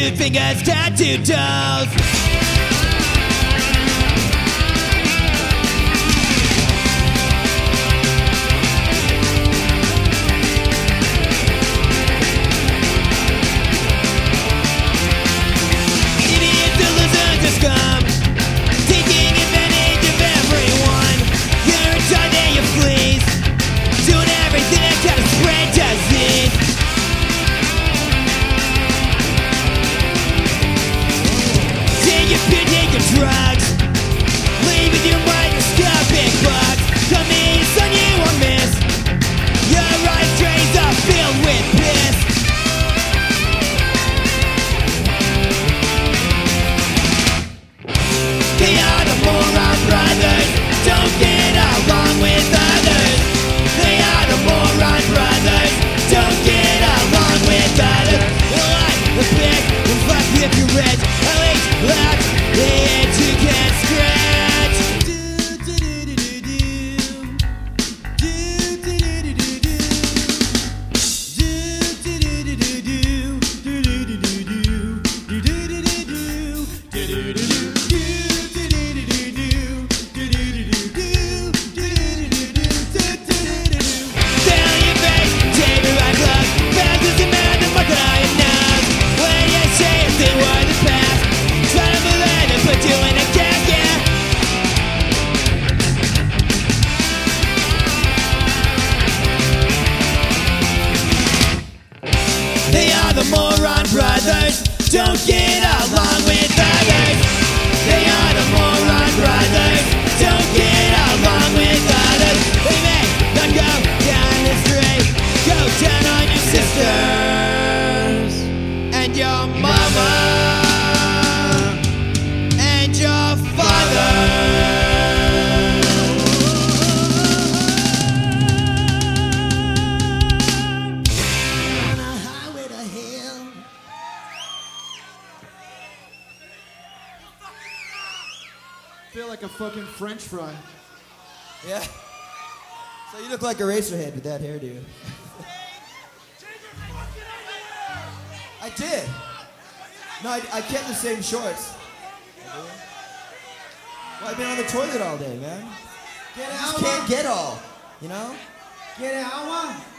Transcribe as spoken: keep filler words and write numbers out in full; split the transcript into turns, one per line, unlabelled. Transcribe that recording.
tattooed fingers, tattooed toes. Idiots and losers are scum, taking advantage of everyone. You're in charge and you fleas, doing everything that try to spread disease. Take your pill, take your drugs, leaving your mind in stuffing bugs. Come in, son, you won't miss. Your right trays are filled with piss. They are the moron brothers, don't get along with others. They are the moron brothers, don't get along with others. Well, I'm a pig, and fuck if you're rich. I'll eat loud, the itch you can't scratch. Down your face, take me right close. Fast as a man, the fuck I am now. When you say if they were the past, try to believe and put you in a casket. They are the moron brothers, don't get along with others. They are the moron brothers, don't get along with others. They may not go down the street, go down on your sisters and your mama and your father. On a highway to hell.
Feel like a fucking French fry.
Yeah. So you look like a Eraserhead with that hairdo. I did. No, I, I kept the same shorts. Well, I've been on the toilet all day, man.
Get
I just can't get all, you know?
Get out, one.